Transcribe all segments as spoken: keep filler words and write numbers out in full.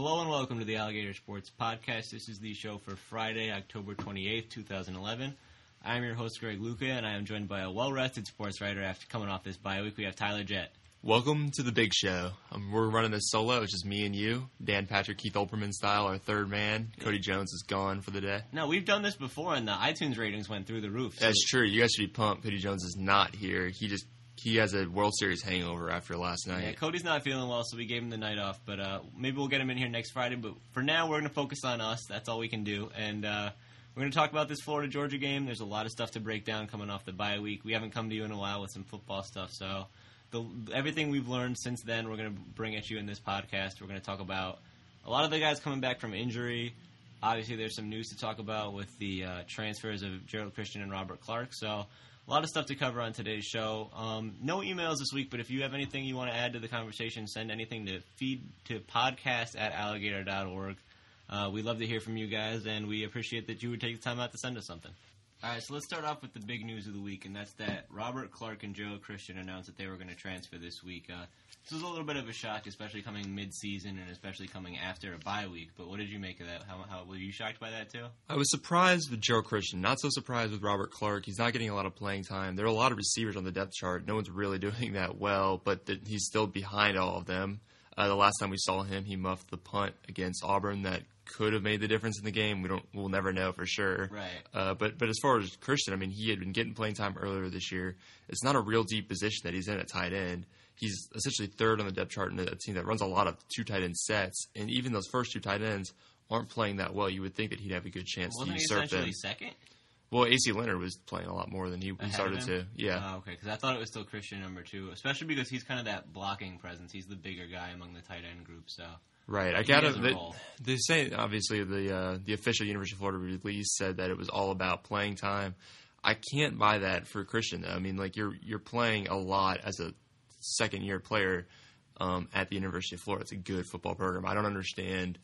Hello and welcome to the Alligator Sports Podcast. This is the show for Friday, October twenty-eighth, twenty eleven. I am your host, Greg Luca, and I am joined by a well-rested sports writer after coming off this bye week. We have Tyler Jett. Welcome to the big show. Um, we're running this solo. It's just me and you. Dan Patrick, Keith Olpermann style, our third man. Cody Jones is gone for the day. No, we've done this before, and the iTunes ratings went through the roof. So. That's true. You guys should be pumped. Cody Jones is not here. He just he has a World Series hangover after last night. Yeah, Cody's not feeling well, so we gave him the night off. But uh, maybe we'll get him in here next Friday. But for now, we're going to focus on us. That's all we can do. And uh, we're going to talk about this Florida-Georgia game. There's a lot of stuff to break down coming off the bye week. We haven't come to you in a while with some football stuff, so... The, everything we've learned since then, we're going to bring at you in this podcast. We're going to talk about a lot of the guys coming back from injury. Obviously, there's some news to talk about with the uh, transfers of Gerald Christian and Robert Clark. So a lot of stuff to cover on today's show. Um, no emails this week, but if you have anything you want to add to the conversation, send anything to feed to podcast at alligator dot org. Uh, we love to hear from you guys, and we appreciate that you would take the time out to send us something. All right, so let's start off with the big news of the week, and that's that Robert Clark and Gerald Christian announced that they were going to transfer this week. Uh, this was a little bit of a shock, especially coming mid-season and especially coming after a bye week. But what did you make of that? How, how were you shocked by that too? I was surprised with Gerald Christian. Not so surprised with Robert Clark. He's not getting a lot of playing time. There are a lot of receivers on the depth chart. No one's really doing that well, but the, he's still behind all of them. Uh, the last time we saw him, he muffed the punt against Auburn that could have made the difference in the game. We don't, we'll never know for sure. Right. Uh, but but as far as Christian, I mean, he had been getting playing time earlier this year. It's not a real deep position that he's in at tight end. He's essentially third on the depth chart in a team that runs a lot of two tight end sets, and even those first two tight ends aren't playing that well. You would think that he'd have a good chance Wasn't to he usurp essentially them. second? Well, A C Leonard was playing a lot more than he, he started to. Yeah. Oh, okay, because I thought it was still Christian number two, especially because he's kind of that blocking presence. He's the bigger guy among the tight end group, so. Right. I gotta. They, they say obviously the uh, the official University of Florida release said that it was all about playing time. I can't buy that for Christian though. I mean, like you're you're playing a lot as a second year player um, at the University of Florida. It's a good football program. I don't understand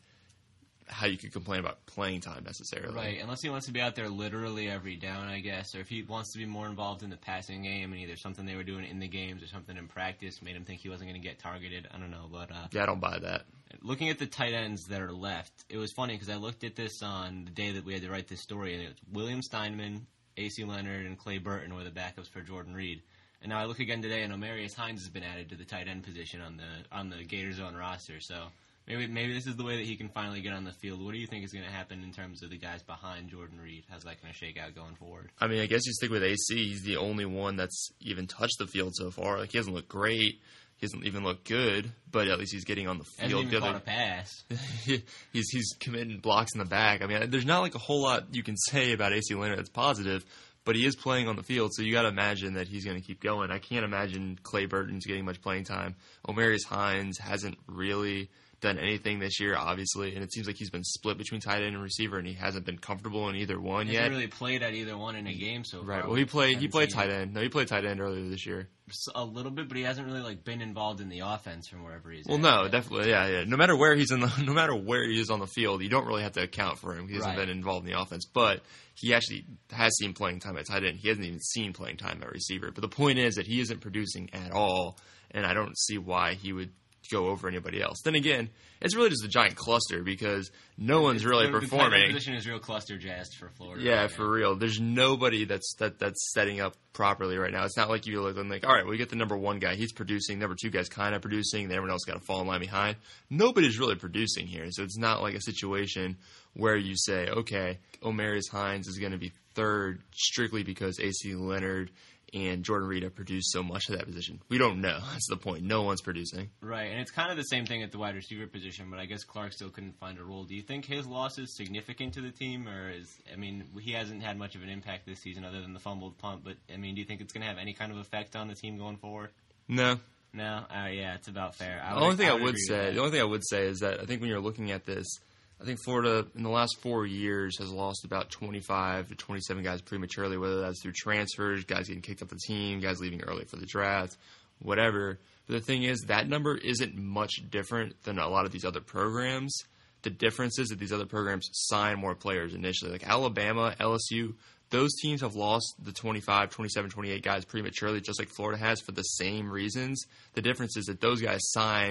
how you could complain about playing time necessarily. Right, unless he wants to be out there literally every down, I guess, or if he wants to be more involved in the passing game and either something they were doing in the games or something in practice made him think he wasn't going to get targeted. I don't know, but... Uh, yeah, I don't buy that. Looking at the tight ends that are left, it was funny because I looked at this on the day that we had to write this story, and it was William Steinman, A C Leonard, and Clay Burton were the backups for Jordan Reed. And now I look again today, and Omarius Hines has been added to the tight end position on the on the Gator Zone roster, so... Maybe maybe this is the way that he can finally get on the field. What do you think is going to happen in terms of the guys behind Jordan Reed? How's that going to shake out going forward? I mean, I guess you stick with A C. He's the only one that's even touched the field so far. Like, he hasn't looked great. He doesn't even look good, but at least he's getting on the field. Hasn't even caught a pass. he's he's committing blocks in the back. I mean, there's not like a whole lot you can say about A C Leonard that's positive, but he is playing on the field, so you got to imagine that he's going to keep going. I can't imagine Clay Burton's getting much playing time. Omarius Hines hasn't really done anything this year, obviously, and it seems like he's been split between tight end and receiver, and he hasn't been comfortable in either one he yet. He hasn't really played at either one in a game so far. Right. Well, he played. He played tight end. No, he played tight end earlier this year. A little bit, but he hasn't really like been involved in the offense from wherever he's. Well, at. no, definitely, yeah, yeah. No matter where he's in the, no matter where he is on the field, you don't really have to account for him. He hasn't right. been involved in the offense, but he actually has seen playing time at tight end. He hasn't even seen playing time at receiver. But the point is that he isn't producing at all, and I don't see why he would go over anybody else. Then again, it's really just a giant cluster because no one's really the, performing. The position is real cluster jazzed for Florida. Yeah, right for now. real. There's nobody that's that that's setting up properly right now. It's not like you look and like, all right, well, we get the number one guy, he's producing. Number two guy's kind of producing. Then everyone else got to fall in line behind. Nobody's really producing here, so it's not like a situation where you say, okay, Omarius Hines is going to be third strictly because A C Leonard and Jordan Reed have produced so much of that position. We don't know. That's the point. No one's producing. Right, and it's kind of the same thing at the wide receiver position, but I guess Clark still couldn't find a role. Do you think his loss is significant to the team, or is, I mean, he hasn't had much of an impact this season other than the fumbled punt, but, I mean, do you think it's going to have any kind of effect on the team going forward? No. No? Uh, yeah, it's about fair. I the only thing I would, I would say, the only thing I would say is that I think when you're looking at this, I think Florida, in the last four years, has lost about twenty-five to twenty-seven guys prematurely, whether that's through transfers, guys getting kicked off the team, guys leaving early for the draft, whatever. But the thing is, that number isn't much different than a lot of these other programs. The difference is that these other programs sign more players initially. Like Alabama, L S U, those teams have lost the twenty-five, twenty-seven, twenty-eight guys prematurely, just like Florida has, for the same reasons. The difference is that those guys signed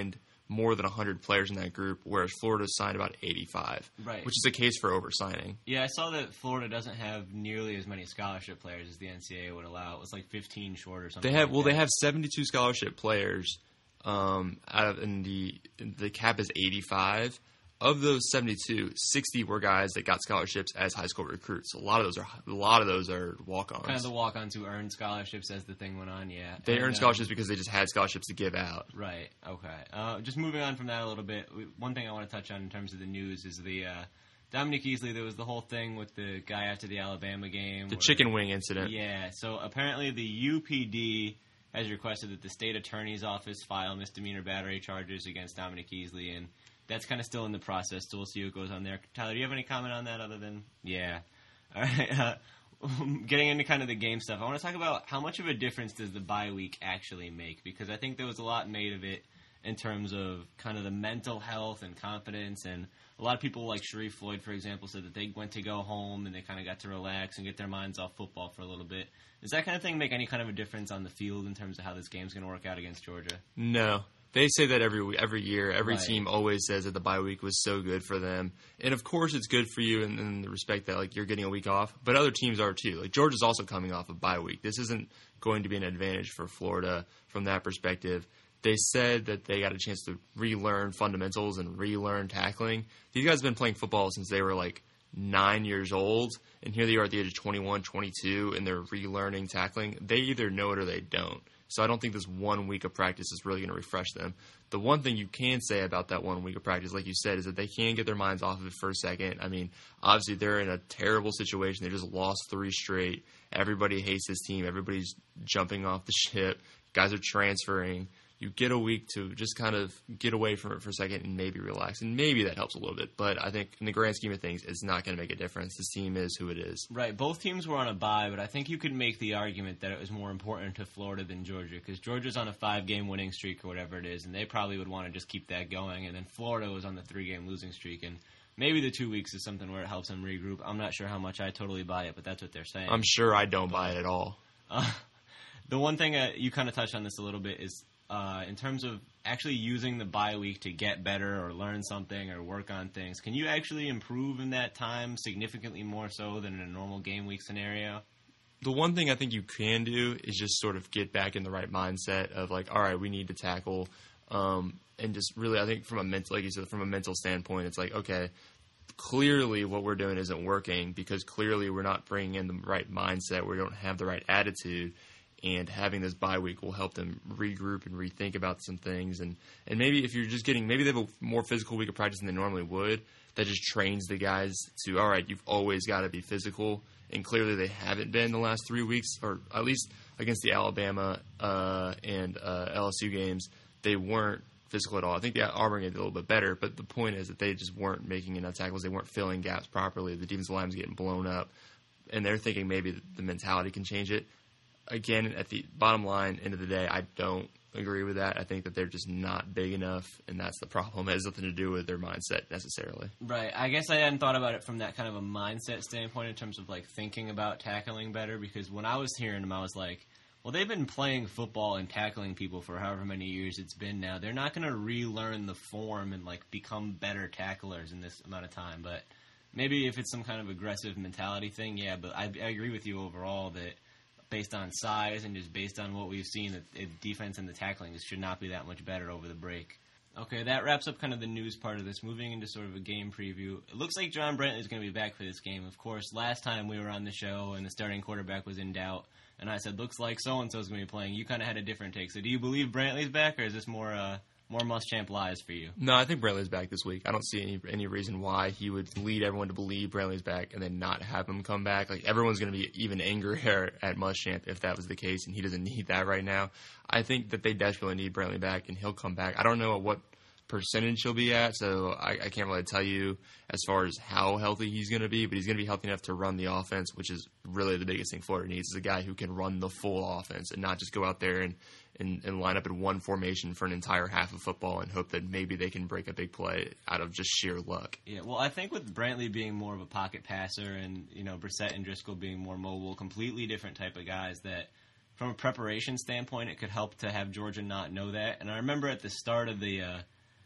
more than one hundred players in that group, whereas Florida signed about eighty-five, right. which is a case for oversigning. Yeah, I saw that Florida doesn't have nearly as many scholarship players as the N C double A would allow. It was like fifteen short or something. They have like well, that. they have seventy-two scholarship players. Um, out of and the the cap is eighty-five. Of those seventy-two, sixty were guys that got scholarships as high school recruits. A lot of those are a lot of those are walk-ons. Kind of the walk-ons who earned scholarships as the thing went on. Yeah, they and, earned uh, scholarships because they just had scholarships to give out. Right. Okay. Uh, just moving on from that a little bit. One thing I want to touch on in terms of the news is the uh, Dominique Easley. There was the whole thing with the guy after the Alabama game. The where, chicken wing incident. Yeah. So apparently the U P D has requested that the state attorney's office file misdemeanor battery charges against Dominique Easley, and that's kind of still in the process, so we'll see what goes on there. Tyler, do you have any comment on that other than, yeah. All right, uh, getting into kind of the game stuff, I want to talk about how much of a difference does the bye week actually make, because I think there was a lot made of it in terms of kind of the mental health and confidence, and a lot of people like Sharif Floyd, for example, said that they went to go home and they kind of got to relax and get their minds off football for a little bit. Does that kind of thing make any kind of a difference on the field in terms of how this game's going to work out against Georgia? No. They say that every every year. Every Right. team always says that the bye week was so good for them. And, of course, it's good for you in, in the respect that, like, you're getting a week off. But other teams are, too. Like, Georgia's also coming off a bye week. This isn't going to be an advantage for Florida from that perspective. They said that they got a chance to relearn fundamentals and relearn tackling. These guys have been playing football since they were, like, nine years old. And here they are at the age of twenty-one, twenty-two, and they're relearning tackling. They either know it or they don't. So I don't think this one week of practice is really going to refresh them. The one thing you can say about that one week of practice, like you said, is that they can get their minds off of it for a second. I mean, obviously they're in a terrible situation. They just lost three straight. Everybody hates this team. Everybody's jumping off the ship. Guys are transferring. You get a week to just kind of get away from it for a second and maybe relax. And maybe that helps a little bit. But I think in the grand scheme of things, it's not going to make a difference. This team is who it is. Right. Both teams were on a bye, but I think you could make the argument that it was more important to Florida than Georgia, because Georgia's on a five-game winning streak or whatever it is, and they probably would want to just keep that going. And then Florida was on the three-game losing streak. And maybe the two weeks is something where it helps them regroup. I'm not sure how much I totally buy it, but that's what they're saying. I'm sure I don't buy it at all. Uh, the one thing, uh, you kind of touched on this a little bit, is uh, in terms of actually using the bye week to get better or learn something or work on things, can you actually improve in that time significantly more so than in a normal game week scenario? The one thing I think you can do is just sort of get back in the right mindset of like, all right, we need to tackle, um, and just really, I think from a mental, like you said, from a mental standpoint, it's like, okay, clearly what we're doing isn't working because clearly we're not bringing in the right mindset. We don't have the right attitude. And having this bye week will help them regroup and rethink about some things. And, and maybe if you're just getting – maybe they have a more physical week of practice than they normally would. That just trains the guys to, all right, you've always got to be physical. And clearly they haven't been the last three weeks, or at least against the Alabama uh, and uh, L S U games. They weren't physical at all. I think the Auburn game did a little bit better. But the point is that they just weren't making enough tackles. They weren't filling gaps properly. The defensive line was getting blown up. And they're thinking maybe the mentality can change it. Again, at the bottom line, end of the day, I don't agree with that. I think that they're just not big enough, and that's the problem. It has nothing to do with their mindset necessarily. Right. I guess I hadn't thought about it from that kind of a mindset standpoint in terms of like thinking about tackling better, because when I was hearing them, I was like, well, they've been playing football and tackling people for however many years it's been now. They're not going to relearn the form and like become better tacklers in this amount of time. But maybe if it's some kind of aggressive mentality thing, yeah, but I, I agree with you overall that based on size and just based on what we've seen, the defense and the tackling should not be that much better over the break. Okay, that wraps up kind of the news part of this. Moving into sort of a game preview. It looks like John Brantley is going to be back for this game. Of course, last time we were on the show and the starting quarterback was in doubt, and I said, looks like so-and-so is going to be playing. You kind of had a different take. So do you believe Brantley's back, or is this more uh, more Muschamp lies for you? No, I think Brantley's back this week. I don't see any any reason why he would lead everyone to believe Brantley's back and then not have him come back. Like, everyone's going to be even angrier at Muschamp if that was the case, and he doesn't need that right now. I think that they desperately need Brantley back, and he'll come back. I don't know at what percentage he'll be at, so I, I can't really tell you as far as how healthy he's going to be, but he's going to be healthy enough to run the offense, which is really the biggest thing Florida needs, is a guy who can run the full offense and not just go out there and, and, and line up in one formation for an entire half of football and hope that maybe they can break a big play out of just sheer luck. Yeah, well, I think with Brantley being more of a pocket passer and, you know, Brissett and Driscoll being more mobile, completely different type of guys, that from a preparation standpoint, it could help to have Georgia not know that. And I remember at the start of the uh,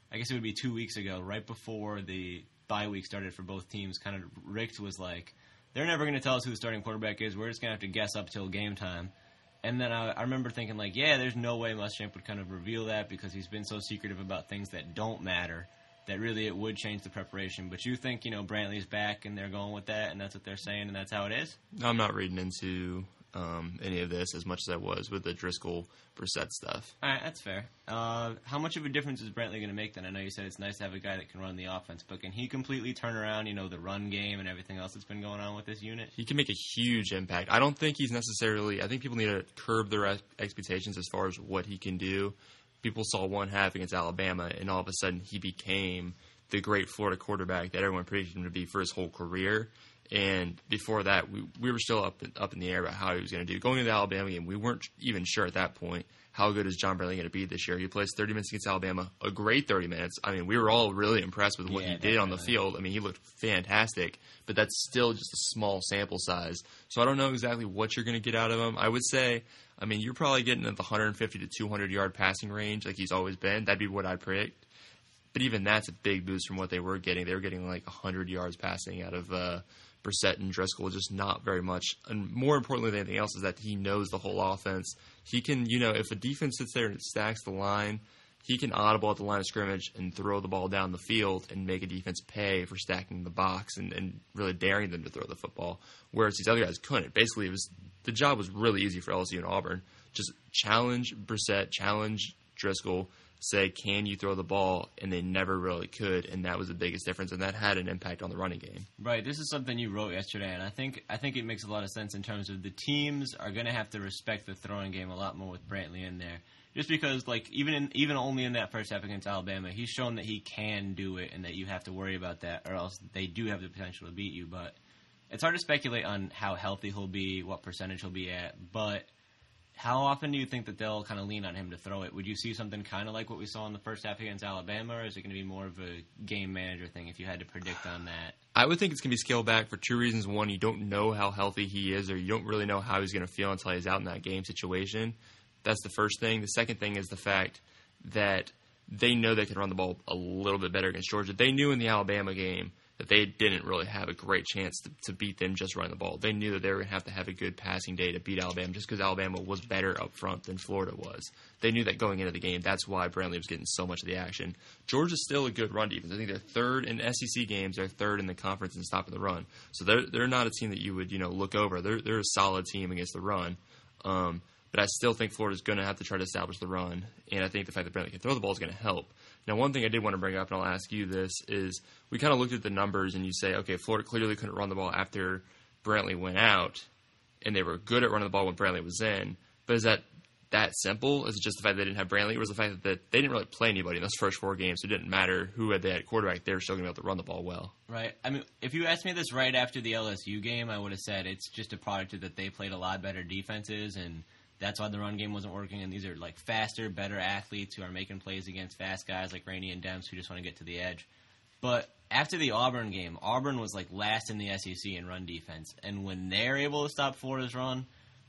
I guess it would be two weeks ago, right before the bye week started for both teams, kind of Richt was like, they're never going to tell us who the starting quarterback is. We're just going to have to guess up till game time. And then I, I remember thinking, like, yeah, there's no way Muschamp would kind of reveal that because he's been so secretive about things that don't matter that really it would change the preparation. But you think, you know, Brantley's back and they're going with that and that's what they're saying and that's how it is? I'm not reading into um, any of this as much as I was with the Driscoll Brissett stuff. All right, that's fair. Uh, how much of a difference is Brantley going to make then? I know you said it's nice to have a guy that can run the offense, but can he completely turn around, you know, the run game and everything else that's been going on with this unit? He can make a huge impact. I don't think he's necessarily – I think people need to curb their expectations as far as what he can do. People saw one half against Alabama, and all of a sudden he became the great Florida quarterback that everyone predicted him to be for his whole career. And before that, we we were still up up in the air about how he was going to do. Going into the Alabama game, we weren't even sure at that point how good is John Brantley going to be this year. He plays thirty minutes against Alabama, a great thirty minutes. I mean, we were all really impressed with what Yeah, he did on the definitely. field. I mean, he looked fantastic, but that's still just a small sample size. So I don't know exactly what you're going to get out of him. I would say, I mean, you're probably getting at the one fifty to two hundred yard passing range like he's always been. That'd be what I'd predict. But even that's a big boost from what they were getting. They were getting like one hundred yards passing out of uh, Brissett and Driscoll, just not very much. And more importantly than anything else is that he knows the whole offense. He can, you know, if a defense sits there and stacks the line, he can audible at the line of scrimmage and throw the ball down the field and make a defense pay for stacking the box and, and really daring them to throw the football, whereas these other guys couldn't. Basically, it was the job was really easy for L S U and Auburn. Just challenge Brissett, challenge Driscoll, say, can you throw the ball? And they never really could, and that was the biggest difference, and that had an impact on the running game. Right. This is something you wrote yesterday, and I think I think it makes a lot of sense in terms of the teams are going to have to respect the throwing game a lot more with Brantley in there. Just because, like, even in, even only in that first half against Alabama, he's shown that he can do it and that you have to worry about that, or else they do have the potential to beat you. But it's hard to speculate on how healthy he'll be, what percentage he'll be at, but how often do you think that they'll kind of lean on him to throw it? Would you see something kind of like what we saw in the first half against Alabama, or is it going to be more of a game manager thing if you had to predict on that? I would think it's going to be scaled back for two reasons. One, you don't know how healthy he is, or you don't really know how he's going to feel until he's out in that game situation. That's the first thing. The second thing is the fact that they know they can run the ball a little bit better against Georgia. They knew in the Alabama game that they didn't really have a great chance to, to beat them just running the ball. They knew that they were going to have to have a good passing day to beat Alabama just because Alabama was better up front than Florida was. They knew that going into the game. That's why Brantley was getting so much of the action. Georgia's still a good run defense. I think they're third in S E C games. They're third in the conference in stopping the run. So they're they're not a team that you would, you know, look over. They're they're a solid team against the run. Um, but I still think Florida's going to have to try to establish the run, and I think the fact that Brantley can throw the ball is going to help. Now, one thing I did want to bring up, and I'll ask you this, is we kind of looked at the numbers, and you say, okay, Florida clearly couldn't run the ball after Brantley went out, and they were good at running the ball when Brantley was in. But is that that simple? Is it just the fact they didn't have Brantley, or was it the fact that they didn't really play anybody in those first four games, so it didn't matter who had they had quarterback, they were still going to be able to run the ball well? Right. I mean, if you asked me this right after the L S U game, I would have said it's just a product of that they played a lot better defenses, and that's why the run game wasn't working, and these are like faster, better athletes who are making plays against fast guys like Rainey and Demps who just want to get to the edge. But after the Auburn game, Auburn was like last in the S E C in run defense, and when they're able to stop Florida's run,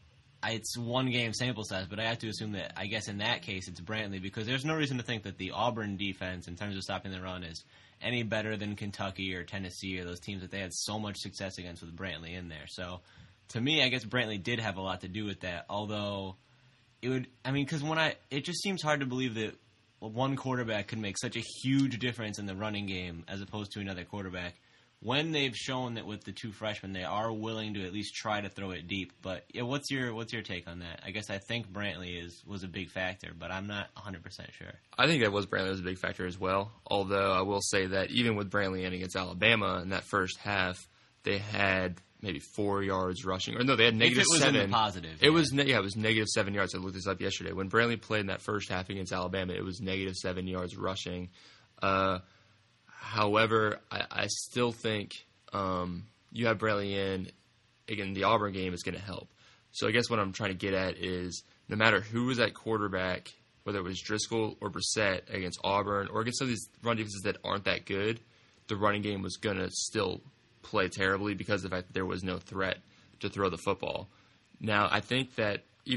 it's one game sample size, but I have to assume that, I guess in that case, it's Brantley, because there's no reason to think that the Auburn defense, in terms of stopping the run, is any better than Kentucky or Tennessee or those teams that they had so much success against with Brantley in there. So to me, I guess Brantley did have a lot to do with that, although it would, I mean, because when I, it just seems hard to believe that one quarterback could make such a huge difference in the running game as opposed to another quarterback when they've shown that with the two freshmen they are willing to at least try to throw it deep. But yeah, what's your what's your take on that? I guess I think Brantley is was a big factor, but I'm not one hundred percent sure. I think that was Brantley was a big factor as well, although I will say that even with Brantley in against Alabama in that first half, they had maybe four yards rushing. Or no, they had negative if it was seven. In the positive. It yeah. was ne- yeah, it was negative seven yards. I looked this up yesterday. When Brantley played in that first half against Alabama, it was negative seven yards rushing. Uh, however, I, I still think um, you have Brantley in again. The Auburn game is going to help. So I guess what I'm trying to get at is no matter who was at quarterback, whether it was Driscoll or Brissett against Auburn or against some of these run defenses that aren't that good, the running game was going to still play terribly because of the fact that there was no threat to throw the football. Now, I think that even if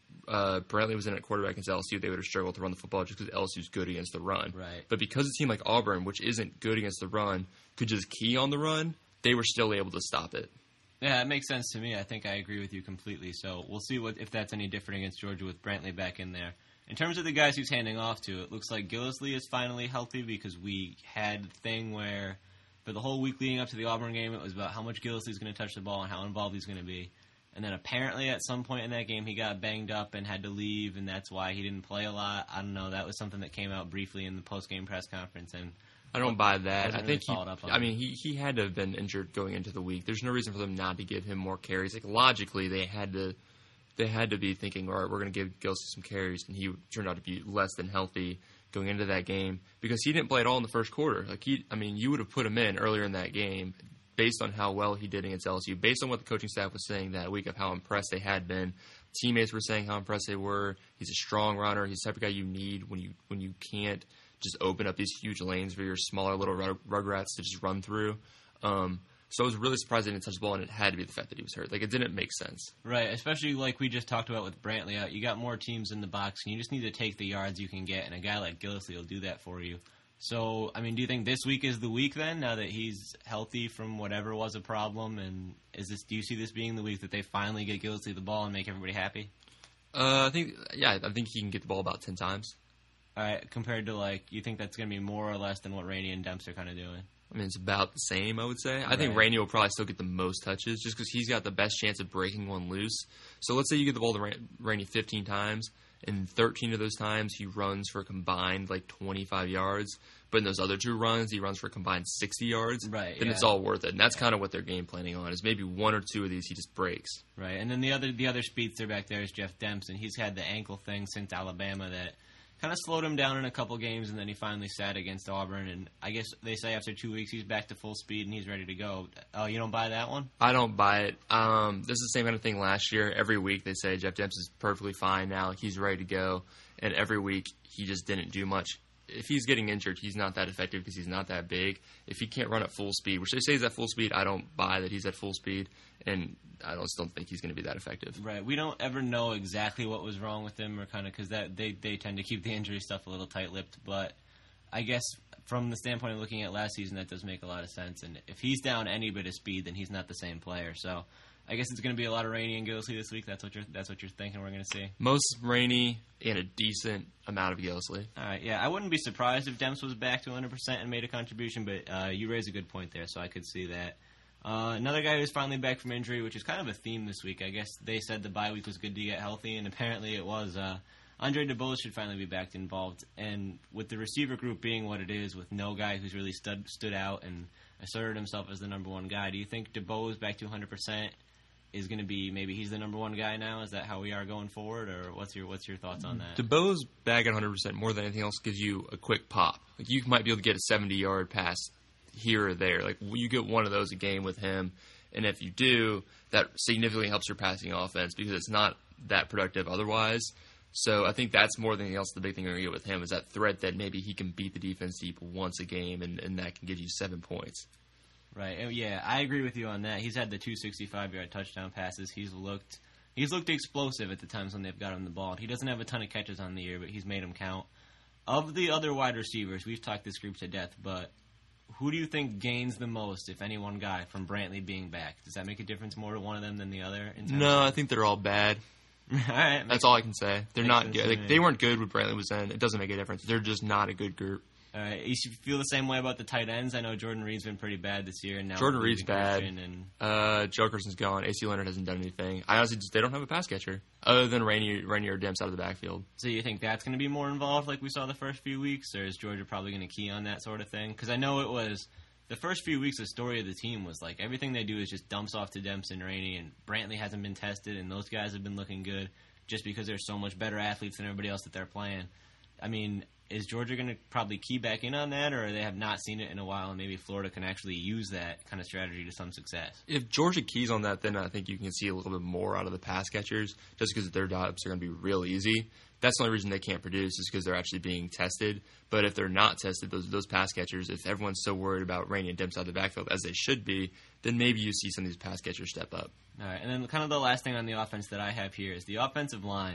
uh, Brantley was in at quarterback against L S U, they would have struggled to run the football just because L S U's good against the run. Right. But because a team like Auburn, which isn't good against the run, could just key on the run, they were still able to stop it. Yeah, it makes sense to me. I think I agree with you completely. So we'll see what if that's any different against Georgia with Brantley back in there. In terms of the guys he's handing off to, it looks like Gillislee is finally healthy because we had the thing where for the whole week leading up to the Auburn game, it was about how much Gillislee is going to touch the ball and how involved he's going to be. And then apparently at some point in that game, he got banged up and had to leave, and that's why he didn't play a lot. I don't know. That was something that came out briefly in the post-game press conference. And I don't buy that. I really think he, up on I mean, he, he had to have been injured going into the week. There's no reason for them not to give him more carries. Like, logically, they had to they had to be thinking, all right, we're going to give Gillislee some carries, and he turned out to be less than healthy going into that game because he didn't play at all in the first quarter. Like he, I mean, you would have put him in earlier in that game based on how well he did against L S U, based on what the coaching staff was saying that week of how impressed they had been. Teammates were saying how impressed they were. He's a strong runner. He's the type of guy you need when you when you can't just open up these huge lanes for your smaller little rug- rugrats to just run through. Um, so I was really surprised they didn't touch the ball, and it had to be the fact that he was hurt. Like, it didn't make sense. Right, especially like we just talked about with Brantley out. You got more teams in the box, and you just need to take the yards you can get, and a guy like Gillislee will do that for you. So, I mean, do you think this week is the week then, now that he's healthy from whatever was a problem? And is this? Do you see this being the week that they finally get Gillislee the ball and make everybody happy? Uh, I think, yeah, I think he can get the ball about ten times. All right, compared to, like, you think that's going to be more or less than what Rainey and Demps are kind of doing? I mean, it's about the same, I would say. I right. think Rainey will probably still get the most touches just because he's got the best chance of breaking one loose. So let's say you get the ball to Rainey fifteen times, and thirteen of those times he runs for a combined, like, twenty-five yards. But in those other two runs, he runs for a combined sixty yards. Right, then yeah. it's all worth it. And that's kind of what they're game planning on, is maybe one or two of these he just breaks. Right, and then the other the other speedster back there is Jeff Demps, and he's had the ankle thing since Alabama that kind of slowed him down in a couple games, and then he finally sat against Auburn. And I guess they say after two weeks he's back to full speed and he's ready to go. Oh, you don't buy that one? I don't buy it. Um, this is the same kind of thing last year. Every week they say Jeff Demps is perfectly fine now. He's ready to go. And every week he just didn't do much. If he's getting injured, he's not that effective because he's not that big. If he can't run at full speed, which they say he's at full speed, I don't buy that he's at full speed, and I don't, still don't think he's going to be that effective. Right. We don't ever know exactly what was wrong with him, or kind of because that they they tend to keep the injury stuff a little tight-lipped. But I guess from the standpoint of looking at last season, that does make a lot of sense. And if he's down any bit of speed, then he's not the same player. So I guess it's going to be a lot of Rainey and Gillislee this week. That's what you're that's what you're thinking we're going to see. Most Rainey and a decent amount of Gillislee. All right, yeah, I wouldn't be surprised if Demps was back to one hundred percent and made a contribution, but uh, you raise a good point there, so I could see that. Uh, another guy who's finally back from injury, which is kind of a theme this week. I guess they said the bye week was good to get healthy, and apparently it was. Uh, Andre DeBose should finally be back involved, and with the receiver group being what it is, with no guy who's really stood stood out and asserted himself as the number one guy, do you think DeBose back to one hundred percent is going to be maybe he's the number one guy now? Is that how we are going forward, or what's your what's your thoughts on that? DeBose back at one hundred percent more than anything else gives you a quick pop. Like you might be able to get a seventy-yard pass here or there. Like you get one of those a game with him, and if you do, that significantly helps your passing offense because it's not that productive otherwise. So I think that's more than anything else the big thing you're going to get with him is that threat that maybe he can beat the defense deep once a game, and, and that can give you seven points. Right. Yeah, I agree with you on that. He's had the two sixty-five-yard touchdown passes. He's looked he's looked explosive at the times when they've got him the ball. He doesn't have a ton of catches on the year, but he's made them count. Of the other wide receivers, we've talked this group to death, but who do you think gains the most, if any one guy, from Brantley being back? Does that make a difference more to one of them than the other? In terms no, of... I think they're all bad. all right, That's all I can say. They're not good. Like, me. they weren't good when Brantley was in. It doesn't make a difference. They're just not a good group. All right, you should feel the same way about the tight ends. I know Jordan Reed's been pretty bad this year. And now Jordan Reed's bad. And... Uh, Jokerson's gone. A C Leonard hasn't done anything. I honestly just, they don't have a pass catcher other than Rainier, Rainier Demps out of the backfield. So you think that's going to be more involved like we saw the first few weeks, or is Georgia probably going to key on that sort of thing? Because I know it was the first few weeks, the story of the team was like everything they do is just dumps off to Demps and Rainey, and Brantley hasn't been tested, and those guys have been looking good just because they're so much better athletes than everybody else that they're playing. I mean, is Georgia going to probably key back in on that, or they have not seen it in a while, and maybe Florida can actually use that kind of strategy to some success? If Georgia keys on that, then I think you can see a little bit more out of the pass catchers, just because their jobs are going to be real easy. That's the only reason they can't produce is because they're actually being tested. But if they're not tested, those those pass catchers, if everyone's so worried about Rainey and Demps out of the backfield, as they should be, then maybe you see some of these pass catchers step up. All right, and then kind of the last thing on the offense that I have here is the offensive line.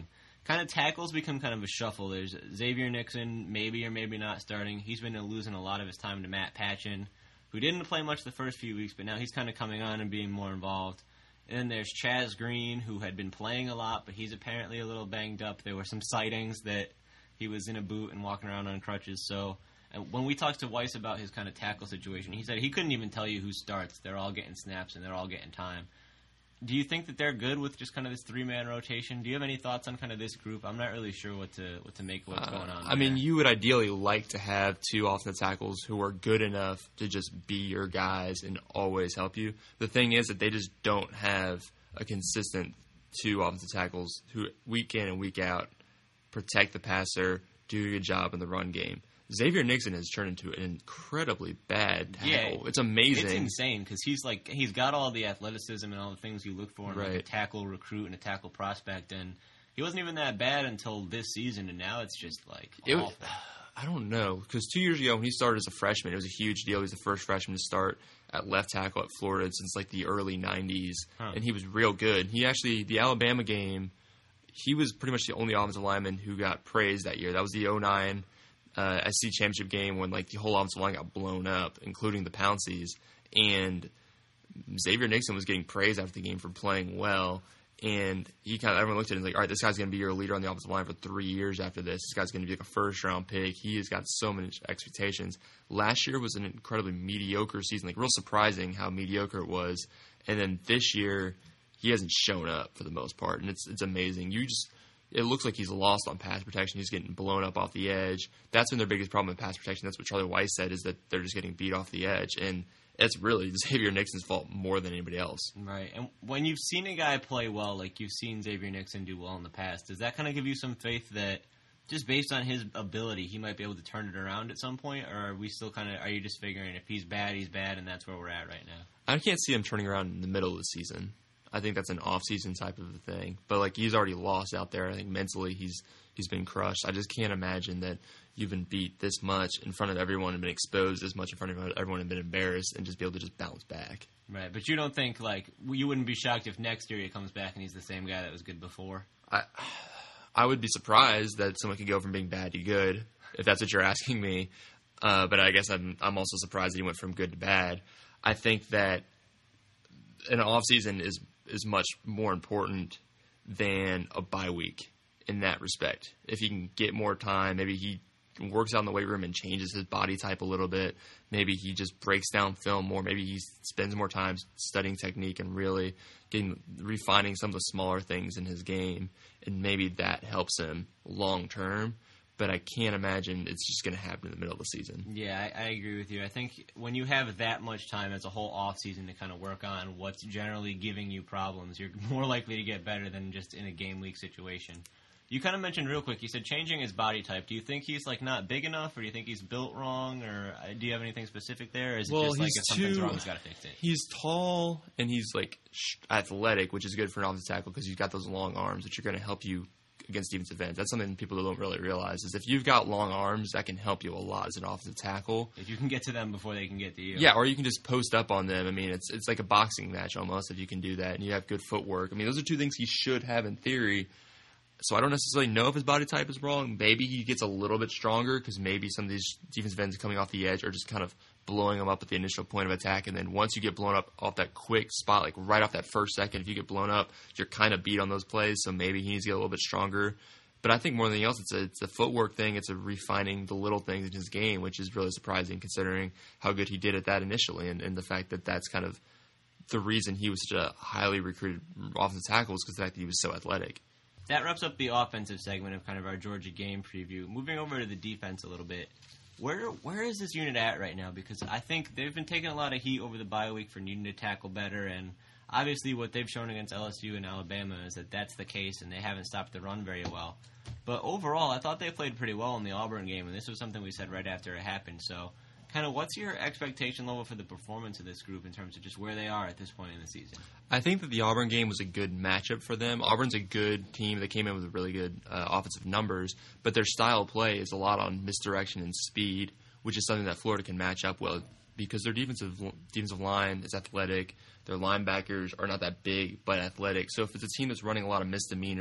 kind of tackles become kind of a shuffle. There's Xavier Nixon, maybe or maybe not starting. He's been losing a lot of his time to Matt Patchen, who didn't play much the first few weeks, but now he's kind of coming on and being more involved. And then there's Chaz Green, who had been playing a lot, but he's apparently a little banged up. There were some sightings that he was in a boot and walking around on crutches. So and when we talked to Weiss about his kind of tackle situation, he said he couldn't even tell you who starts. They're all getting snaps and they're all getting time. Do you think that they're good with just kind of this three-man rotation? Do you have any thoughts on kind of this group? I'm not really sure what to what to make of what's uh, going on. I mean, you would ideally like to have two offensive tackles who are good enough to just be your guys and always help you. The thing is that they just don't have a consistent two offensive tackles who week in and week out protect the passer, do a good job in the run game. Xavier Nixon has turned into an incredibly bad tackle. Yeah, it's amazing. It's insane because he's like he's got all the athleticism and all the things you look for in right. like a tackle recruit and a tackle prospect, and he wasn't even that bad until this season, and now it's just like it awful. Was, I don't know because two years ago when he started as a freshman, it was a huge deal. He was the first freshman to start at left tackle at Florida since like the early nineties, huh. and he was real good. He actually the Alabama game, he was pretty much the only offensive lineman who got praised that year. That was the oh nine Uh, S E C championship game when like the whole offensive line got blown up, including the Pounceys, and Xavier Nixon was getting praised after the game for playing well. And he kind of everyone looked at him and was like, all right, this guy's going to be your leader on the offensive line for three years after this. This guy's going to be like a first round pick. He has got so many expectations. Last year was an incredibly mediocre season, like real surprising how mediocre it was. And then this year, he hasn't shown up for the most part, and it's it's amazing. You just It looks like he's lost on pass protection. He's getting blown up off the edge. That's been their biggest problem with pass protection. That's what Charlie Weiss said, is that they're just getting beat off the edge. And it's really Xavier Nixon's fault more than anybody else. Right. And when you've seen a guy play well, like you've seen Xavier Nixon do well in the past, does that kind of give you some faith that just based on his ability, he might be able to turn it around at some point? Or are we still kind of – are you just figuring if he's bad, he's bad, and that's where we're at right now? I can't see him turning around in the middle of the season. I think that's an off-season type of a thing. But, like, he's already lost out there. I think mentally he's he's been crushed. I just can't imagine that you've been beat this much in front of everyone and been exposed this much in front of everyone and been embarrassed and just be able to just bounce back. Right, but you don't think, like, you wouldn't be shocked if next year he comes back and he's the same guy that was good before? I I would be surprised that someone could go from being bad to good, if that's what you're asking me. Uh, but I guess I'm I'm also surprised that he went from good to bad. I think that an off-season is – is much more important than a bye week in that respect. If he can get more time, maybe he works out in the weight room and changes his body type a little bit. Maybe he just breaks down film more. Maybe he spends more time studying technique and really getting refining some of the smaller things in his game, and maybe that helps him long term. But I can't imagine it's just going to happen in the middle of the season. Yeah, I, I agree with you. I think when you have that much time as a whole offseason to kind of work on what's generally giving you problems, you're more likely to get better than just in a game week situation. You kind of mentioned real quick, you said changing his body type. Do you think he's like not big enough, or do you think he's built wrong, or do you have anything specific there? Or is it well, just like if something's too, wrong, he's got to fix it? He's tall and he's like athletic, which is good for an offensive tackle because he's got those long arms, which are going to help you against defensive ends. That's something people don't really realize, is if you've got long arms, that can help you a lot as an offensive tackle. If you can get to them before they can get to you. Yeah, or you can just post up on them. I mean, it's it's like a boxing match almost if you can do that, and you have good footwork. I mean, those are two things he should have in theory. So I don't necessarily know if his body type is wrong. Maybe he gets a little bit stronger because maybe some of these defensive ends coming off the edge are just kind of blowing him up at the initial point of attack. And then once you get blown up off that quick spot, like right off that first second, if you get blown up, you're kind of beat on those plays. So maybe he needs to get a little bit stronger. But I think more than anything else, it's a, it's a footwork thing. It's a refining the little things in his game, which is really surprising considering how good he did at that initially. And, and the fact that that's kind of the reason he was such a highly recruited offensive tackle is because the fact that he was so athletic. That wraps up the offensive segment of kind of our Georgia game preview. Moving over to the defense a little bit, where where is this unit at right now? Because I think they've been taking a lot of heat over the bye week for needing to tackle better, and obviously what they've shown against L S U and Alabama is that that's the case, and they haven't stopped the run very well. But overall, I thought they played pretty well in the Auburn game, and this was something we said right after it happened. So kind of what's your expectation level for the performance of this group in terms of just where they are at this point in the season? I think that the Auburn game was a good matchup for them. Auburn's a good team. They came in with really good uh, offensive numbers, but their style of play is a lot on misdirection and speed, which is something that Florida can match up well because their defensive defensive line is athletic. Their linebackers are not that big, but athletic. So if it's a team that's running a lot of misdemeanor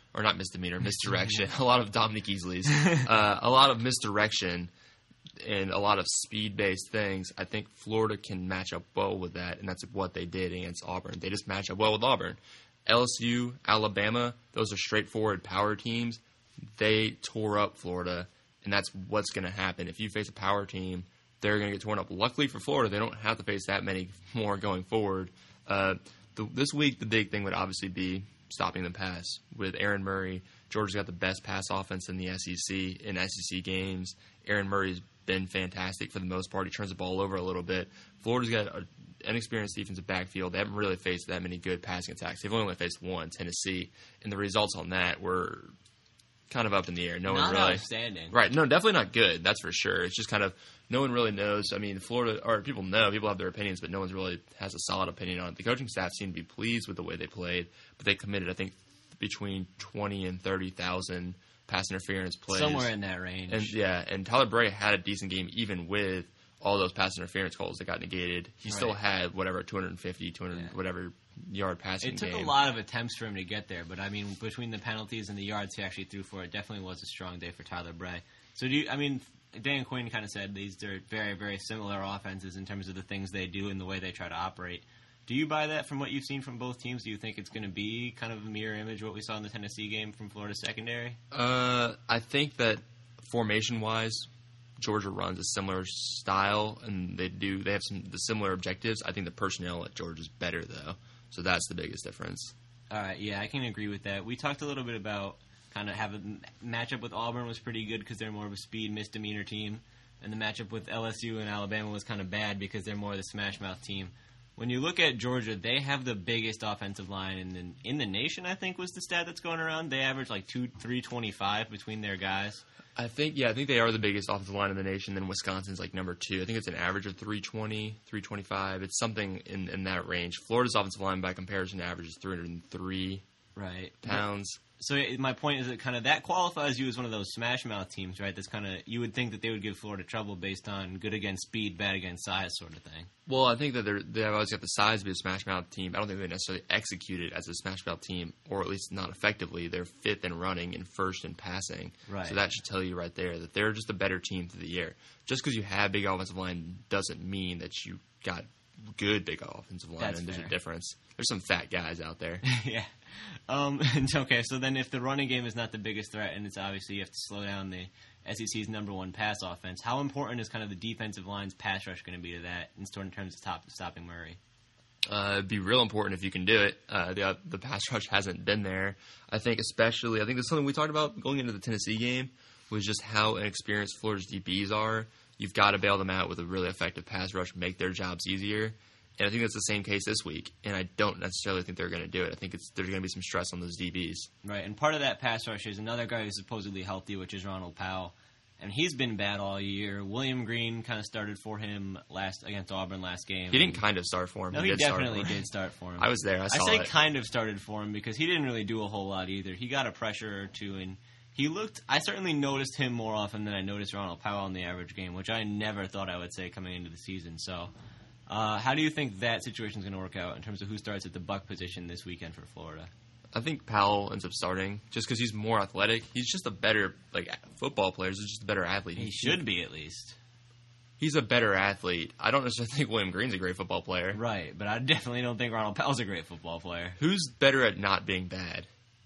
or not misdemeanor, misdirection. A lot of Dominic Easley's, uh, a lot of misdirection, and a lot of speed-based things. I think Florida can match up well with that, and that's what they did against Auburn. They just match up well with Auburn. L S U, Alabama, those are straightforward power teams. They tore up Florida, and that's what's going to happen. If you face a power team, they're going to get torn up. Luckily for Florida, they don't have to face that many more going forward. Uh, the, this week, the big thing would obviously be stopping the pass. With Aaron Murray, Georgia's got the best pass offense in the S E C, in S E C games. Aaron Murray's been fantastic for the most part. He turns the ball over a little bit. Florida's got an inexperienced defensive backfield. They haven't really faced that many good passing attacks. They've only faced one, Tennessee, and the results on that were kind of up in the air. No not one really outstanding. Right. No, definitely not good. That's for sure. It's just kind of no one really knows. I mean, Florida, or people know, people have their opinions, but no one's really has a solid opinion on it. The coaching staff seemed to be pleased with the way they played, but they committed, I think, between twenty and thirty thousand pass interference plays. Somewhere in that range. And yeah, and Tyler Bray had a decent game even with all those pass interference calls that got negated. He right. still had whatever two hundred fifty, two hundred yeah. whatever yard passing. It took game. a lot of attempts for him to get there, but I mean, between the penalties and the yards he actually threw for it, definitely was a strong day for Tyler Bray. So do you? I mean, Dan Quinn kind of said these are very, very similar offenses in terms of the things they do and the way they try to operate. Do you buy that from what you've seen from both teams? Do you think it's going to be kind of a mirror image of what we saw in the Tennessee game from Florida secondary? Uh, I think that formation-wise, Georgia runs a similar style, and they do they have some the similar objectives. I think the personnel at Georgia's better, though, so that's the biggest difference. All right, yeah, I can agree with that. We talked a little bit about kind of having matchup with Auburn was pretty good because they're more of a speed misdemeanor team, and the matchup with L S U and Alabama was kind of bad because they're more of the smash mouth team. When you look at Georgia, they have the biggest offensive line in the, in the nation, I think was the stat that's going around. They average like two, three twenty-five between their guys. I think, yeah, I think they are the biggest offensive line in the nation. Then Wisconsin's like number two. I think it's an average of three twenty, three twenty-five. It's something in, in that range. Florida's offensive line, by comparison, averages three hundred three right. pounds. So my point is that kind of that qualifies you as one of those smash mouth teams, right? That's kind of you would think that they would give Florida trouble based on good against speed, bad against size, sort of thing. Well, I think that they're they've always got the size to be a smash mouth team. I don't think they necessarily execute it as a smash mouth team, or at least not effectively. They're fifth in running and first in passing. Right. So that should tell you right there that they're just a better team through the year. Just because you have big offensive line doesn't mean that you got good big offensive line. That's and there's fair. a difference. There's some fat guys out there. yeah. Um, okay, so then if the running game is not the biggest threat, and it's obviously you have to slow down the S E C's number one pass offense, how important is kind of the defensive line's pass rush going to be to that in sort of terms of top, stopping Murray? Uh, it'd be real important if you can do it. Uh, the the pass rush hasn't been there. I think especially, I think that's something we talked about going into the Tennessee game was just how inexperienced Florida's D Bs are. You've got to bail them out with a really effective pass rush, make their jobs easier. And I think that's the same case this week. And I don't necessarily think they're going to do it. I think it's there's going to be some stress on those D Bs. Right, and part of that pass rush is another guy who's supposedly healthy, which is Ronald Powell. And he's been bad all year. William Green kind of started for him last against Auburn last game. He didn't kind of start for him. No, he, he did definitely start for him. did start for him. I was there. I saw I say it. kind of started for him because he didn't really do a whole lot either. He got a pressure or two, and he looked – I certainly noticed him more often than I noticed Ronald Powell in the average game, which I never thought I would say coming into the season. So uh, how do you think that situation is going to work out in terms of who starts at the buck position this weekend for Florida? I think Powell ends up starting just because he's more athletic. He's just a better like football player. He's just a better athlete. He should be, at least. He's a better athlete. I don't necessarily think William Green's a great football player. Right, but I definitely don't think Ronald Powell's a great football player. Who's better at not being bad?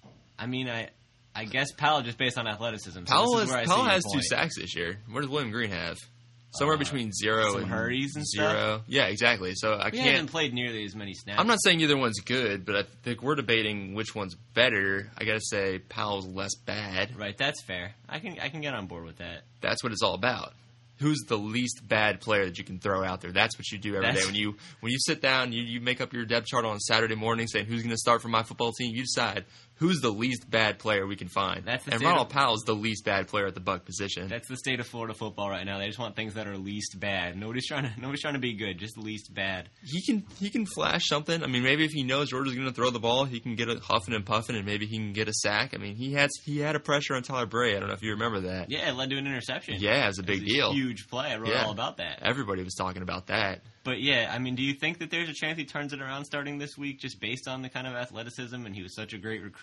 I mean, I I guess Powell just based on athleticism. So Powell, this is is, where I Powell see your has point. two sacks this year. What does William Green have? Somewhere Uh, between zero some and hurries and zero. stuff? Yeah, exactly. So I He can't. hasn't played nearly as many snaps. I'm not saying either one's good, but I think we're debating which one's better. I gotta say Powell's less bad. Right, that's fair. I can I can get on board with that. That's what it's all about. Who's the least bad player that you can throw out there? That's what you do every That's- day. When you when you sit down, you, you make up your depth chart on Saturday morning saying who's going to start for my football team. You decide who's the least bad player we can find. That's the and state Ronald of- Powell's the least bad player at the buck position. That's the state of Florida football right now. They just want things that are least bad. Nobody's trying to nobody's trying to be good, just least bad. He can he can flash something. I mean, maybe if he knows Georgia's going to throw the ball, he can get it huffing and puffing, and maybe he can get a sack. I mean, he had he had a pressure on Tyler Bray. I don't know if you remember that. Yeah, it led to an interception. Yeah, it was a big It was deal. A huge play. I wrote Yeah. all about that. Everybody was talking about that. But yeah, I mean, do you think that there's a chance he turns it around starting this week, just based on the kind of athleticism? And he was such a great recruit.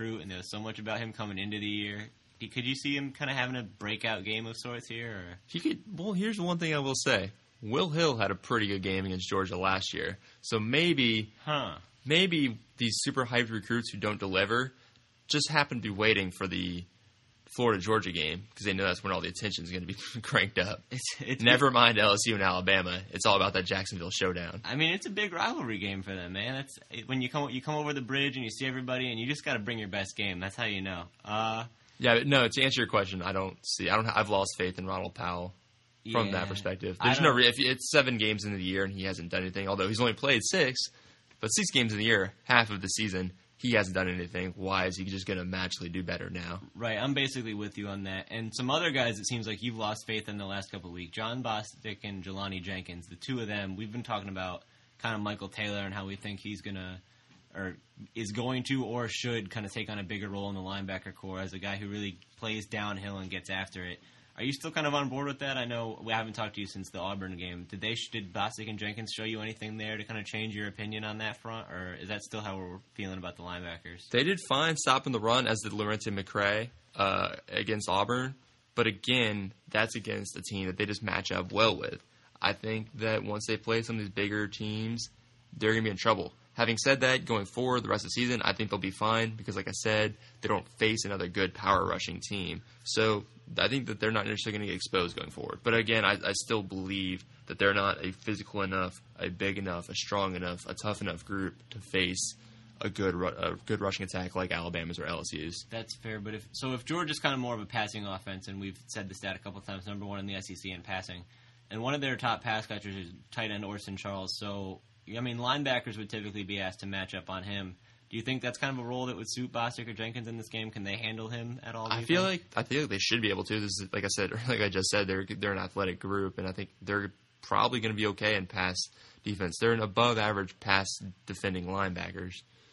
recruit, and there was so much about him coming into the year. Could you see him kind of having a breakout game of sorts here? Or? He could. Well, here's one thing I will say. Will Hill had a pretty good game against Georgia last year. So maybe, huh. maybe these super hyped recruits who don't deliver just happen to be waiting for the Florida-Georgia game because they know that's when all the attention is going to be cranked up. It's, it's Never mind L S U and Alabama. It's all about that Jacksonville showdown. I mean, it's a big rivalry game for them, man. That's when you come you come over the bridge and you see everybody, and you just got to bring your best game. That's how you know. Uh, yeah, but no. To answer your question, I don't see. I don't. I've lost faith in Ronald Powell from yeah, that perspective. There's no. If it's seven games into the year and he hasn't done anything, although he's only played six, but six games in the year, half of the season. He hasn't done anything. Why is he just going to magically do better now? Right. I'm basically with you on that. And some other guys, it seems like you've lost faith in the last couple of weeks. John Bostic and Jelani Jenkins, the two of them, we've been talking about kind of Michael Taylor and how we think he's going to or is going to or should kind of take on a bigger role in the linebacker core as a guy who really plays downhill and gets after it. Are you still kind of on board with that? I know we haven't talked to you since the Auburn game. Did they did Bostic and Jenkins show you anything there to kind of change your opinion on that front, or is that still how we're feeling about the linebackers? They did fine stopping the run, as did Lorente McCray uh, against Auburn. But again, that's against a team that they just match up well with. I think that once they play some of these bigger teams, they're going to be in trouble. Having said that, going forward the rest of the season, I think they'll be fine because, like I said, they don't face another good power rushing team. So I think that they're not necessarily going to get exposed going forward. But again, I, I still believe that they're not a physical enough, a big enough, a strong enough, a tough enough group to face a good a good rushing attack like Alabama's or L S U's. That's fair. But if so, if Georgia's kind of more of a passing offense, and we've said this stat a couple of times, number one in the S E C in passing, and one of their top pass catchers is tight end Orson Charles. So I mean, linebackers would typically be asked to match up on him. Do you think that's kind of a role that would suit Bostic or Jenkins in this game? Can they handle him at all? I feel think? like I feel like they should be able to. This is like I said, like I just said, they're they're an athletic group, and I think they're probably going to be okay in pass defense. They're an above average pass defending linebackers.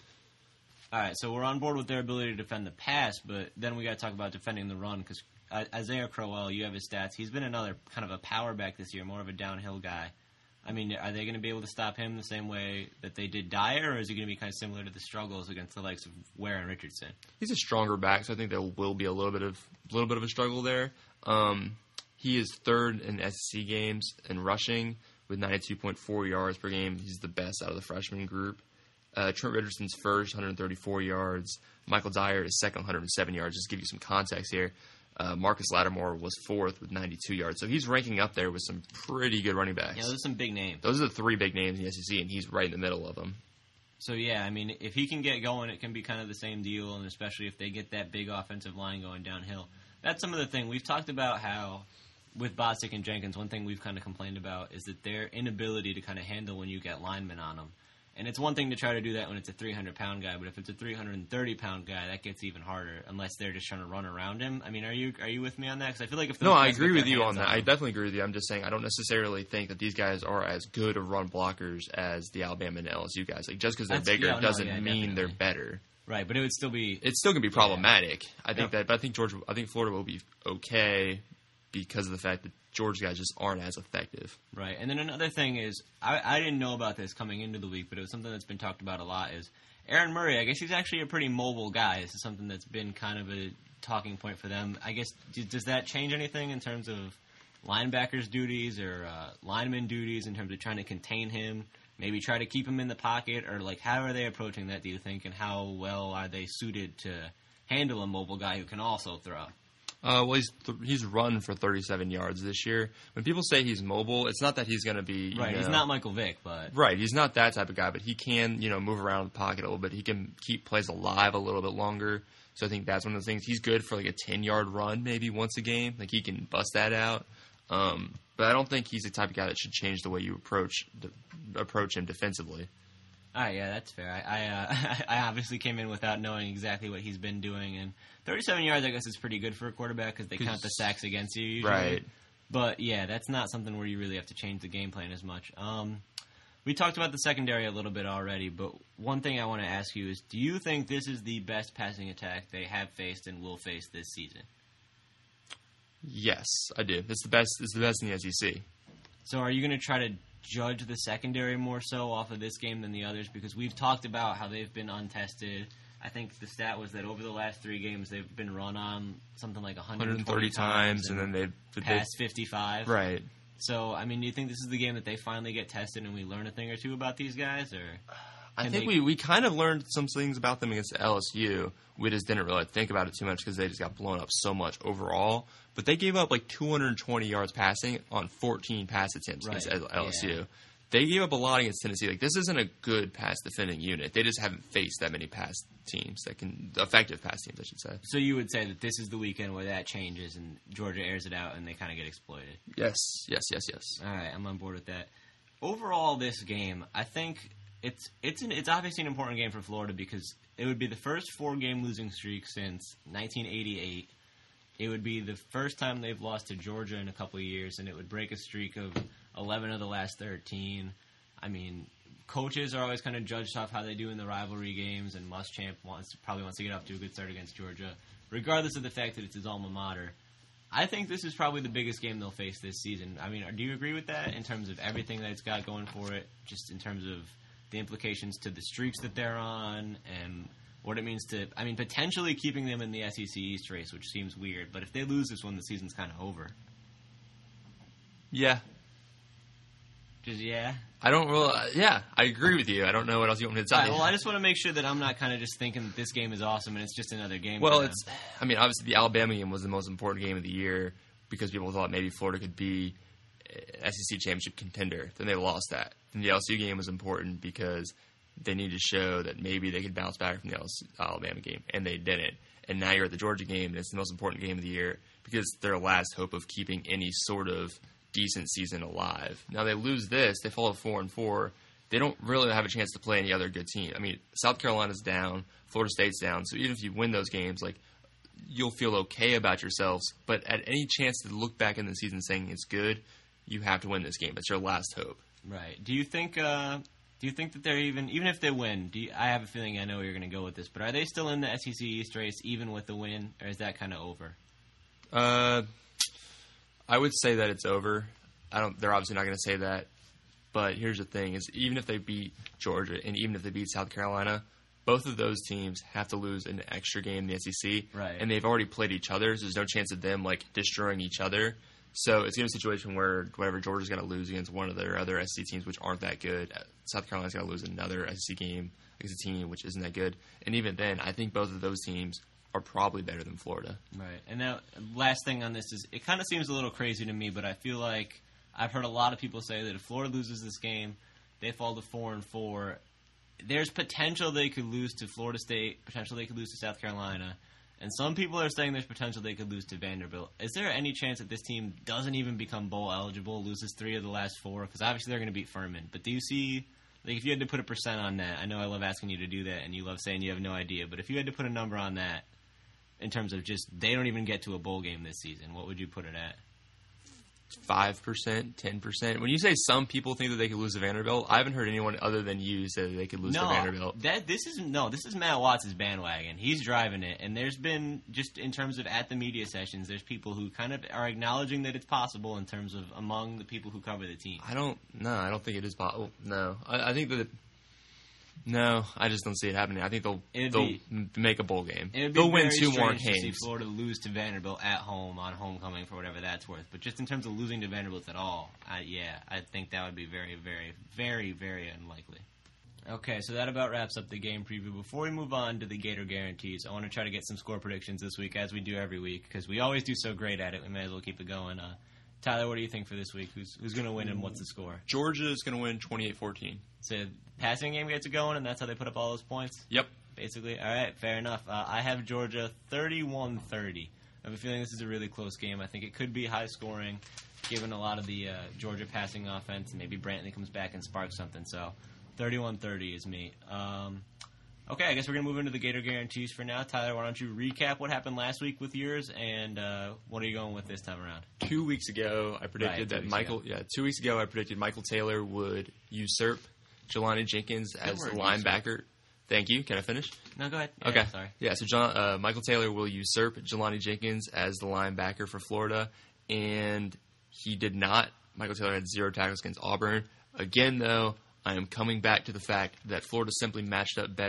All right, so we're on board with their ability to defend the pass, but then we got to talk about defending the run because Isaiah Crowell, you have his stats. He's been another kind of a power back this year, more of a downhill guy. I mean, are they going to be able to stop him the same way that they did Dyer, or is he going to be kind of similar to the struggles against the likes of Ware and Richardson? He's a stronger back, so I think there will be a little bit of little bit of a struggle there. Um, he is third in S E C games in rushing with ninety-two point four yards per game. He's the best out of the freshman group. Uh, Trent Richardson's first, one hundred thirty-four yards. Michael Dyer is second, one hundred seven yards. Just to give you some context here. Uh, Marcus Lattimore was fourth with ninety-two yards. So he's ranking up there with some pretty good running backs. Yeah, those are some big names. Those are the three big names in the S E C, and he's right in the middle of them. So, yeah, I mean, if he can get going, it can be kind of the same deal, and especially if they get that big offensive line going downhill. That's some of the thing. We've talked about how, with Bostic and Jenkins, one thing we've kind of complained about is that their inability to kind of handle when you get linemen on them. And it's one thing to try to do that when it's a three hundred pound guy, but if it's a three hundred thirty pound guy, that gets even harder unless they're just trying to run around him. I mean, are you are you with me on that? Because I feel like if no, I agree with you on that. On I definitely agree with you. I'm just saying I don't necessarily think that these guys are as good of run blockers as the Alabama and L S U guys. Like just because they're That's, bigger yeah, doesn't no, yeah, mean definitely. they're better. Right, but it would still be it's still gonna be problematic. Yeah. I think yeah. that, but I think Georgia, I think Florida will be okay because of the fact that Georgia guys just aren't as effective. Right. And then another thing is, I, I didn't know about this coming into the week, but it was something that's been talked about a lot, is Aaron Murray. I guess he's actually a pretty mobile guy. This is something that's been kind of a talking point for them. I guess, does that change anything in terms of linebackers' duties or uh, lineman duties in terms of trying to contain him, maybe try to keep him in the pocket, or like how are they approaching that, do you think, and how well are they suited to handle a mobile guy who can also throw? Uh, well, he's th- he's run for thirty-seven yards this year. When people say he's mobile, it's not that he's going to be you right. know, he's not Michael Vick, but right. He's not that type of guy, but he can you know move around the pocket a little bit. He can keep plays alive a little bit longer. So I think that's one of the things. He's good for like a ten yard run maybe once a game. Like he can bust that out. Um, but I don't think he's the type of guy that should change the way you approach the, approach him defensively. All right, yeah, that's fair. I I, uh, I obviously came in without knowing exactly what he's been doing, and thirty-seven yards, I guess, is pretty good for a quarterback because they count the sacks against you usually. Right. But, yeah, that's not something where you really have to change the game plan as much. Um, we talked about the secondary a little bit already, but one thing I want to ask you is, do you think this is the best passing attack they have faced and will face this season? Yes, I do. It's the best. It's the best in the S E C. So are you going to try to judge the secondary more so off of this game than the others? Because we've talked about how they've been untested. I think the stat was that over the last three games, they've been run on something like one one hundred thirty times, and, and then they passed fifty-five. Right. So, I mean, do you think this is the game that they finally get tested and we learn a thing or two about these guys, or? I think they... we, we kind of learned some things about them against L S U. We just didn't really think about it too much because they just got blown up so much overall. But they gave up like two hundred twenty yards passing on fourteen pass attempts right. against L S U. Yeah. They gave up a lot against Tennessee. Like, this isn't a good pass defending unit. They just haven't faced that many pass teams that can effective pass teams, I should say. So you would say that this is the weekend where that changes and Georgia airs it out and they kind of get exploited. Yes, yes, yes, yes. All right, I'm on board with that. Overall, this game, I think it's it's an, it's obviously an important game for Florida because it would be the first four-game losing streak since nineteen eighty-eight. It would be the first time they've lost to Georgia in a couple of years, and it would break a streak of eleven of the last thirteen. I mean, coaches are always kind of judged off how they do in the rivalry games, and Muschamp wants probably wants to get off to a good start against Georgia, regardless of the fact that it's his alma mater. I think this is probably the biggest game they'll face this season. I mean, do you agree with that in terms of everything that it's got going for it, just in terms of the implications to the streaks that they're on and what it means to, I mean, potentially keeping them in the S E C East race, which seems weird. But if they lose this one, the season's kind of over. Yeah. Just, yeah? I don't really, yeah, I agree with you. I don't know what else you want me to tell Right, you. well, I just want to make sure that I'm not kind of just thinking that this game is awesome and it's just another game. Well, for it's, them. I mean, obviously the Alabama game was the most important game of the year because people thought maybe Florida could be an S E C championship contender. Then they lost that. And the L S U game was important because they needed to show that maybe they could bounce back from the Alabama game, and they didn't. And now you're at the Georgia game, and it's the most important game of the year because it's their last hope of keeping any sort of decent season alive. Now they lose this, they fall to four and four. They don't really have a chance to play any other good team. I mean, South Carolina's down, Florida State's down, so even if you win those games, like, you'll feel okay about yourselves. But at any chance to look back in the season saying it's good, you have to win this game. It's your last hope. Right. Do you think? Uh, do you think that they're even even if they win? Do you, I have a feeling I know where you're going to go with this, but are they still in the S E C East race even with the win, or is that kind of over? Uh, I would say that it's over. I don't. They're obviously not going to say that. But here's the thing: is even if they beat Georgia and even if they beat South Carolina, both of those teams have to lose an extra game in the S E C, right? And they've already played each other, so there's no chance of them like destroying each other. So it's going to be a situation where whatever Georgia's going to lose against one of their other S E C teams, which aren't that good. South Carolina's going to lose another S E C game against a team which isn't that good. And even then, I think both of those teams are probably better than Florida. Right. And now, last thing on this is, it kind of seems a little crazy to me, but I feel like I've heard a lot of people say that if Florida loses this game, they fall to four and four. There's potential they could lose to Florida State, potential they could lose to South Carolina. And some people are saying there's potential they could lose to Vanderbilt. Is there any chance that this team doesn't even become bowl eligible, loses three of the last four? Because obviously they're going to beat Furman. But do you see, like, if you had to put a percent on that, I know I love asking you to do that, and you love saying you have no idea, but if you had to put a number on that in terms of just they don't even get to a bowl game this season, what would you put it at? five percent, ten percent. When you say some people think that they could lose to Vanderbilt, I haven't heard anyone other than you say that they could lose no, to Vanderbilt. That this is no, this is Matt Watts' bandwagon. He's driving it, and there's been just in terms of at the media sessions, there's people who kind of are acknowledging that it's possible in terms of among the people who cover the team. I don't. No, I don't think it is possible. No, I, I think that. No, I just don't see it happening. I think they'll It'd they'll be, m- make a bowl game. It'd They'll be win very two more strange to see games. Florida lose to Vanderbilt at home on homecoming for whatever that's worth. But just in terms of losing to Vanderbilt at all, I, yeah, I think that would be very, very, very, very unlikely. Okay, so that about wraps up the game preview. Before we move on to the Gator Guarantees, I want to try to get some score predictions this week, as we do every week, because we always do so great at it. We may as well keep it going. Uh, Tyler, what do you think for this week? Who's who's going to win and what's the score? Georgia is going to win twenty-eight fourteen. So passing game gets it going, and that's how they put up all those points? Yep. Basically. All right, fair enough. Uh, I have Georgia thirty-one thirty. I have a feeling this is a really close game. I think it could be high scoring, given a lot of the uh, Georgia passing offense, and maybe Brantley comes back and sparks something. So thirty-one thirty is me. Um, okay, I guess we're going to move into the Gator Guarantees for now. Tyler, why don't you recap what happened last week with yours, and uh, what are you going with this time around? Two weeks ago, I predicted Right, that Michael. ago. Yeah, two weeks ago, I predicted Michael Taylor would usurp Jelani Jenkins as the linebacker. Thank you. Can I finish? No, go ahead. Yeah, Okay. Sorry. Yeah, so John, uh, Michael Taylor will usurp Jelani Jenkins as the linebacker for Florida, and he did not. Michael Taylor had zero tackles against Auburn. Again, though, I am coming back to the fact that Florida simply matched up better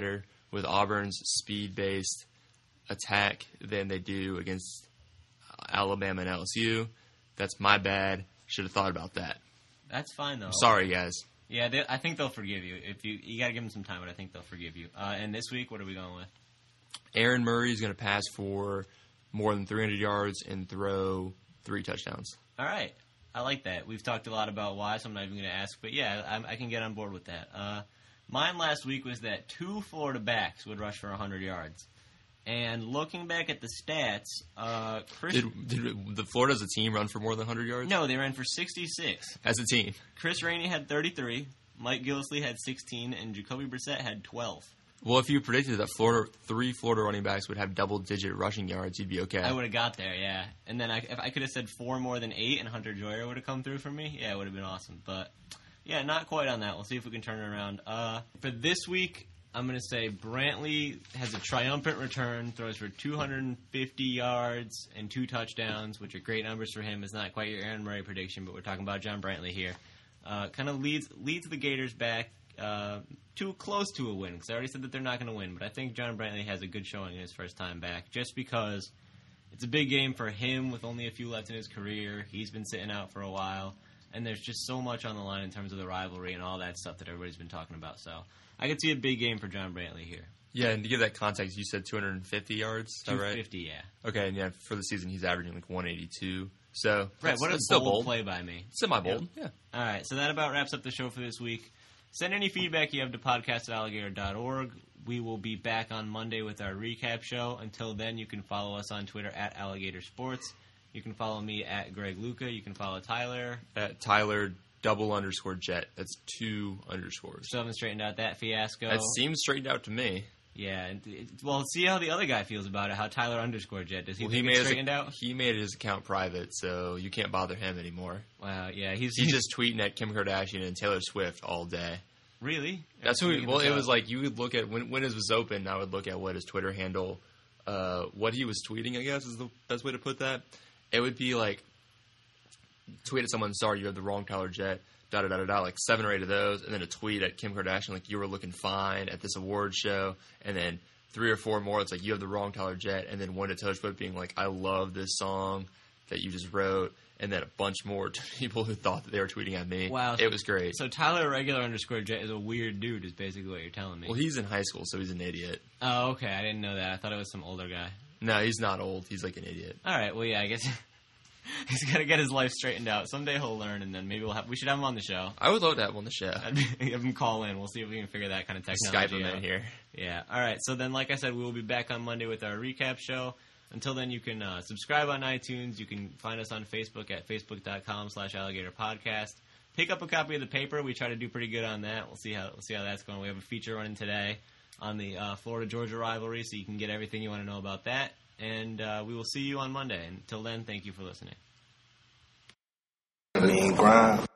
with Auburn's speed-based attack than they do against Alabama and L S U. That's my bad. Should have thought about that. That's fine, though. I'm sorry, guys. Yeah, they, I think they'll forgive you. If you you got to give them some time, but I think they'll forgive you. Uh, and this week, what are we going with? Aaron Murray is going to pass for more than three hundred yards and throw three touchdowns. All right. I like that. We've talked a lot about why, so I'm not even going to ask. But, yeah, I, I can get on board with that. Uh, mine last week was that two Florida backs would rush for one hundred yards. And looking back at the stats, uh, Chris... Did, did the Florida as a team run for more than one hundred yards? No, they ran for sixty-six. As a team. Chris Rainey had thirty-three, Mike Gillislee had sixteen, and Jacoby Brissett had twelve. Well, if you predicted that Florida, three Florida running backs would have double-digit rushing yards, you'd be okay. I would have got there, yeah. And then I, if I could have said four more than eight and Hunter Joyer would have come through for me, yeah, it would have been awesome. But, yeah, not quite on that. We'll see if we can turn it around. Uh, for this week... I'm going to say Brantley has a triumphant return, throws for two hundred fifty yards and two touchdowns, which are great numbers for him. It's not quite your Aaron Murray prediction, but we're talking about John Brantley here. Uh, kind of leads leads the Gators back uh, too close to a win, because I already said that they're not going to win, but I think John Brantley has a good showing in his first time back, just because it's a big game for him with only a few left in his career. He's been sitting out for a while, and there's just so much on the line in terms of the rivalry and all that stuff that everybody's been talking about, so... I could see a big game for John Brantley here. Yeah, and to give that context, you said two hundred fifty yards, is that right? two hundred fifty, yeah. Okay, and yeah, for the season, he's averaging like one eighty-two. So, right, what a still bold, bold play by me. Semi-bold, yep. Yeah. All right, so that about wraps up the show for this week. Send any feedback you have to podcast at alligator dot org. We will be back on Monday with our recap show. Until then, you can follow us on Twitter at Alligator Sports. You can follow me at Greg Luca. You can follow Tyler. At Tyler double underscore jet. That's two underscores. Still haven't straightened out that fiasco. That seems straightened out to me. Yeah. It, it, well, see how the other guy feels about it, how Tyler underscore jet. Does he well, think he it's made straightened his, out? He made his account private, so you can't bother him anymore. Wow, yeah. He's, he's just tweeting at Kim Kardashian and Taylor Swift all day. Really? That's who. Well, it was like you would look at when when it was open. I would look at what his Twitter handle, uh, what he was tweeting. I guess is the best way to put that. It would be like tweet at someone, sorry, you have the wrong Tyler Jet. Da da da da da. Like seven or eight of those, and then a tweet at Kim Kardashian like you were looking fine at this award show, and then three or four more. It's like you have the wrong Tyler Jet, and then one to Taylor Swift being like, I love this song that you just wrote. And then a bunch more to people who thought that they were tweeting at me. Wow. It was great. So Tyler regular underscore jet is a weird dude is basically what you're telling me. Well, he's in high school, so he's an idiot. Oh, okay. I didn't know that. I thought it was some older guy. No, he's not old. He's like an idiot. All right. Well, yeah, I guess he's got to get his life straightened out. Someday he'll learn, and then maybe we'll have, we should have him on the show. I would love to have him on the show. I'd be, have him call in. We'll see if we can figure that kind of technology Skype him out. in here. Yeah. All right. So then, like I said, we will be back on Monday with our recap show. Until then, you can uh, subscribe on iTunes. You can find us on Facebook at facebook.com slash alligator podcast. Pick up a copy of the paper. We try to do pretty good on that. We'll see how we'll see how that's going. We have a feature running today on the uh, Florida-Georgia rivalry, so you can get everything you want to know about that. And uh, we will see you on Monday. Until then, thank you for listening. Lean grind.